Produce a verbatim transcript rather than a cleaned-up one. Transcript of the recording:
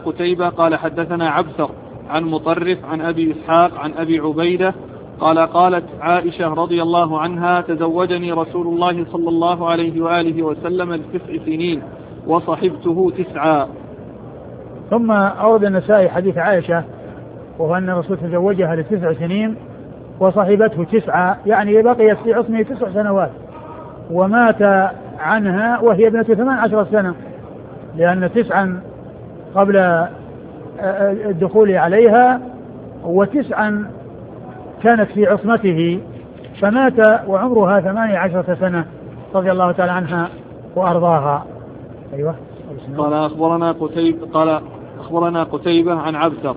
قتيبة قال حدثنا عبثر عن مطرف عن أبي إسحاق عن أبي عبيدة قال قالت عائشة رضي الله عنها تزوجني رسول الله صلى الله عليه وآله وسلم لتسع سنين وصحبته تسعا. ثم أورد النسائي حديث عائشة وهو أن الرسول تزوجها لتسع سنين وصحبته تسعة، يعني بقيت في عصمه تسع سنوات، ومات عنها وهي ابنة ثمان عشر سنة، لأن تسعا قبل الدخول عليها وتسعا كانت في عصمته، فمات وعمرها ثمانية عشرة سنة رضي الله تعالى عنها وأرضاها. أيوة. قال أخبرنا قتيبة قال أخبرنا قتيبة عن عبثر